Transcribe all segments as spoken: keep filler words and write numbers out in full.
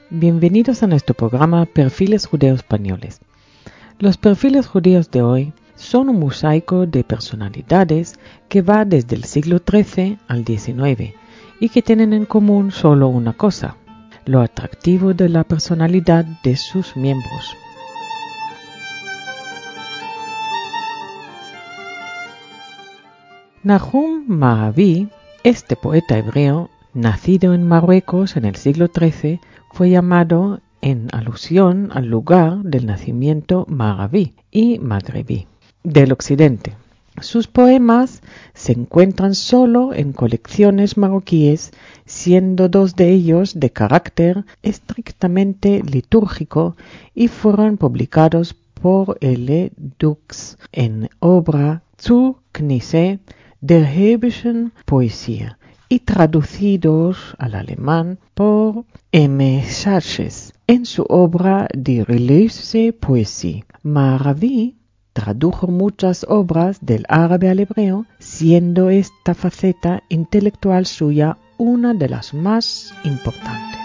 Bienvenidos a nuestro programa Perfiles Judeo Españoles. Los perfiles judíos de hoy son un mosaico de personalidades que va desde el siglo trece al diecinueve y que tienen en común solo una cosa: lo atractivo de la personalidad de sus miembros. Nahum Maraví, este poeta hebreo, nacido en Marruecos en el siglo trece, fue llamado en alusión al lugar del nacimiento Maraví y magrebí del occidente. Sus poemas se encuentran solo en colecciones marroquíes, siendo dos de ellos de carácter estrictamente litúrgico y fueron publicados por el Dux en obra Zur Knesset der Hebreischen Poesie y traducidos al alemán por M. Schaches en su obra Die religiöse Poesie. Maraví tradujo muchas obras del árabe al hebreo, siendo esta faceta intelectual suya una de las más importantes.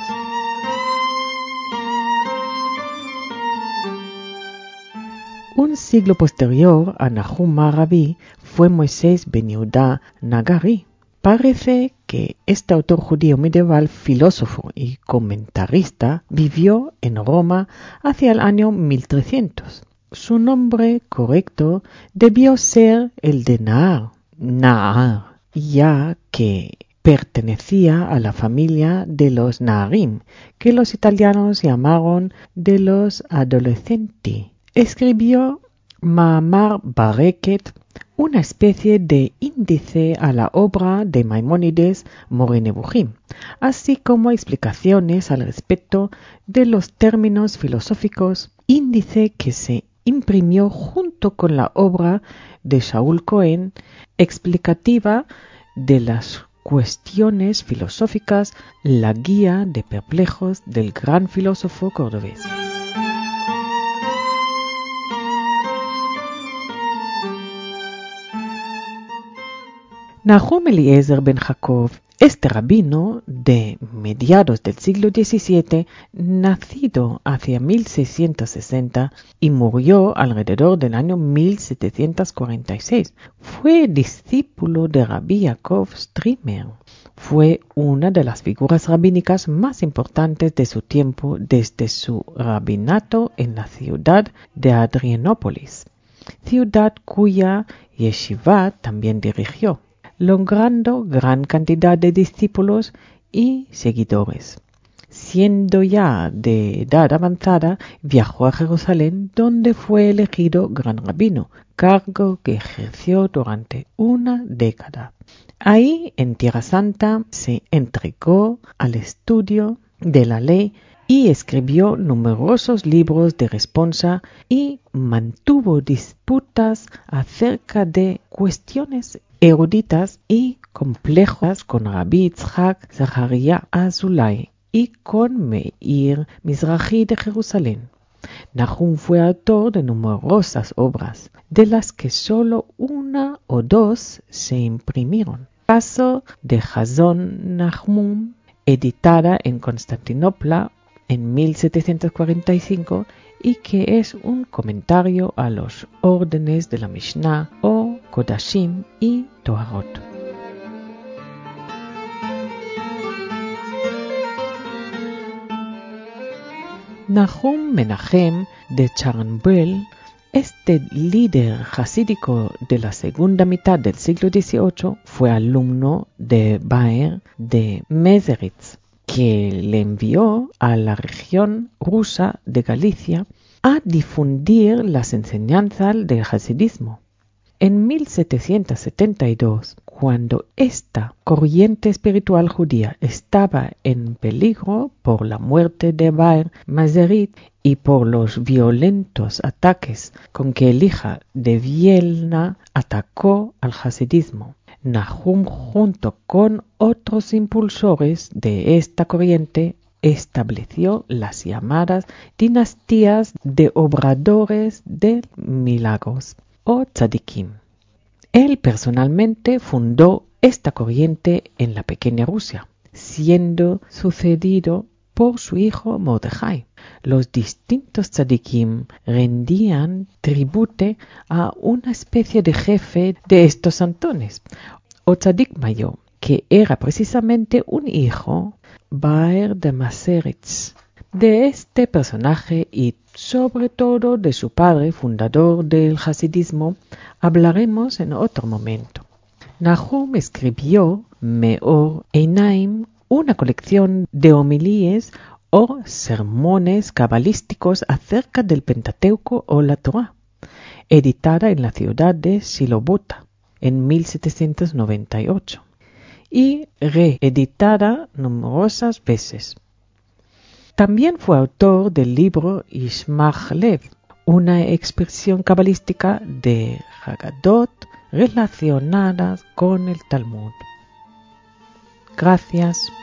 Un siglo posterior a Nahum Maraví fue Moisés Ben Yehuda Nagari. Parece que este autor judío medieval, filósofo y comentarista, vivió en Roma hacia el año mil trescientos. Su nombre correcto debió ser el de Nahar, Nahar, ya que pertenecía a la familia de los Naharim, que los italianos llamaron de los adolescenti. Escribió Ma'amar Bareket, una especie de índice a la obra de Maimónides Moreh Nevuchim, así como explicaciones al respecto de los términos filosóficos, índice que se imprimió junto con la obra de Shaul Cohen, explicativa de las cuestiones filosóficas, la guía de perplejos del gran filósofo cordobés. Nahum Eliezer Ben Jacob, este rabino de mediados del siglo diecisiete, nacido hacia mil seiscientos sesenta y murió alrededor del año mil setecientos cuarenta y seis, fue discípulo de Rabbi Yaakov Strimer. Fue una de las figuras rabínicas más importantes de su tiempo desde su rabinato en la ciudad de Adrianópolis, ciudad cuya yeshiva también dirigió, logrando gran cantidad de discípulos y seguidores. Siendo ya de edad avanzada, viajó a Jerusalén, donde fue elegido gran rabino, cargo que ejerció durante una década. Ahí, en Tierra Santa, se entregó al estudio de la ley y escribió numerosos libros de responsa y mantuvo disputas acerca de cuestiones eruditas y complejas con Rabbi Yitzhak Zaharia Azulay y con Meir Mizrahi de Jerusalén. Nahum fue autor de numerosas obras, de las que solo una o dos se imprimieron. Caso de Hazon Nahum, editada en Constantinopla en mil setecientos cuarenta y cinco, y que es un comentario a los órdenes de la Mishnah o Kodashim y Toharot. Nahum Menachem de Charnbel, este líder jasídico de la segunda mitad del siglo dieciocho, fue alumno de Baer de Meseritz, que le envió a la región rusa de Galicia a difundir las enseñanzas del hasidismo. En mil setecientos setenta y dos, cuando esta corriente espiritual judía estaba en peligro por la muerte de Baer Mazerit y por los violentos ataques con que el hija de Vilna atacó al hasidismo, Nahum, junto con otros impulsores de esta corriente, estableció las llamadas dinastías de obradores de milagros o tzadikim. Él personalmente fundó esta corriente en la pequeña Rusia, siendo sucedido por su hijo Mordejai. Los distintos tzadikim rendían tributo a una especie de jefe de estos santones, o tzadik mayor, que era precisamente un hijo, Baer de Maseretz, de este personaje y sobre todo de su padre, fundador del hasidismo, hablaremos en otro momento. Nahum escribió Meor Einaim, una colección de homilíes o sermones cabalísticos acerca del Pentateuco o la Torá, editada en la ciudad de Silobota en mil setecientos noventa y ocho y reeditada numerosas veces. También fue autor del libro Ishmach Lev, una expresión cabalística de Haggadot relacionadas con el Talmud. Gracias